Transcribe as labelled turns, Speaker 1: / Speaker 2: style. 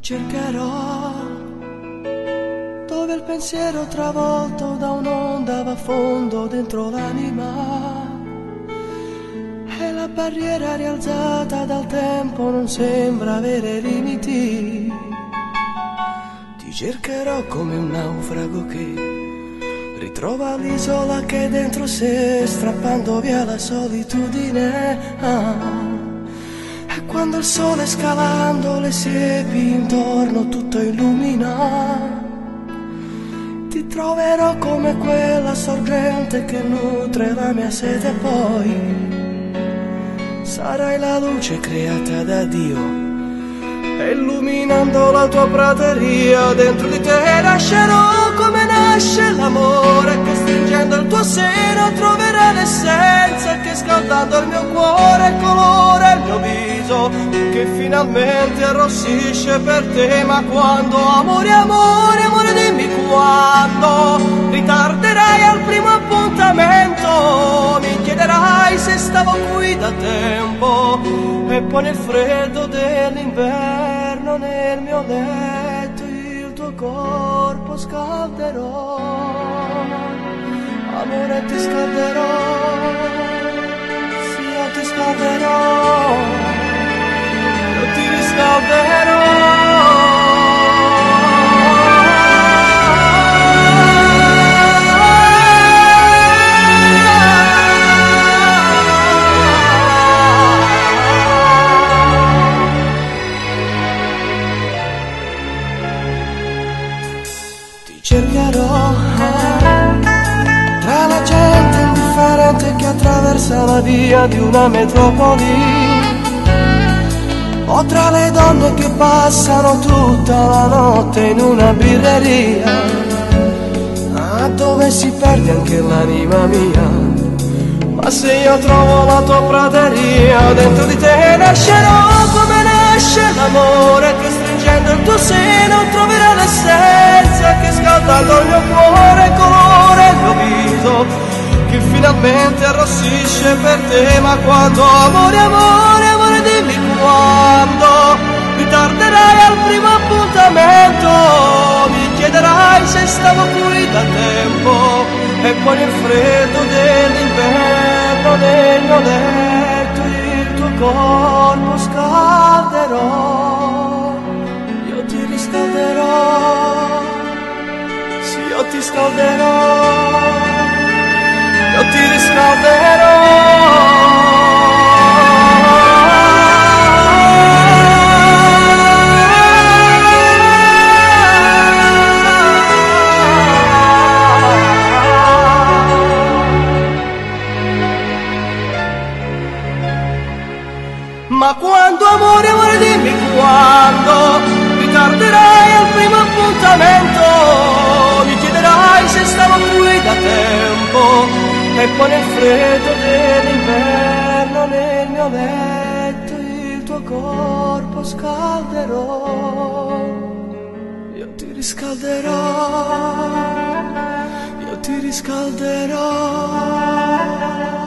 Speaker 1: cercherò, dove il pensiero travolto da un'onda va a fondo dentro l'anima e la barriera rialzata dal tempo non sembra avere limiti. Ti cercherò come un naufrago che ritrova l'isola che è dentro sé, strappando via la solitudine. E quando il sole scalando le siepi intorno tutto illumina, ti troverò come quella sorgente che nutre la mia sete, poi sarai la luce creata da Dio, e illuminando la tua prateria dentro di te nascerò come nasce l'amore, che stringendo il tuo seno troverà l'essenza, che scaldando il mio cuore colora il mio viso, che finalmente arrossisce per te. Ma quando, amore, amore, amore, dimmi quando ritarderai al primo appuntamento, mi chiederai se stavo qui da tempo, e poi nel freddo dell'inverno nel mio letto il tuo corpo scalderò, amore, ti scalderò, sì, io ti scalderò, io ti riscalderò. Cercherò tra la gente indifferente che attraversa la via di una metropoli, o tra le donne che passano tutta la notte in una birreria, dove si perde anche l'anima mia. Ma se io trovo la tua prateria, dentro di te nascerò come nasce l'amore, che stringendo il tuo seno troverà l'essenza, che scaldando il mio cuore colora il mio viso, che finalmente arrossisce per te. Ma quando, amore, amore, amore, dimmi quando ritarderai al primo appuntamento, mi chiederai se stavo qui da tempo, e poi nel freddo dell'inverno nel mio letto il tuo corpo scalderò, io ti riscalderò, sì, io ti scalderò, io ti riscalderò. Ma quando, amore, amore, dimmi quando ritarderai al primo appuntamento, mi chiederai se stavo qui da tempo, e poi nel freddo dell'inverno nel mio letto il tuo corpo scalderò, io ti riscalderò, io ti riscalderò.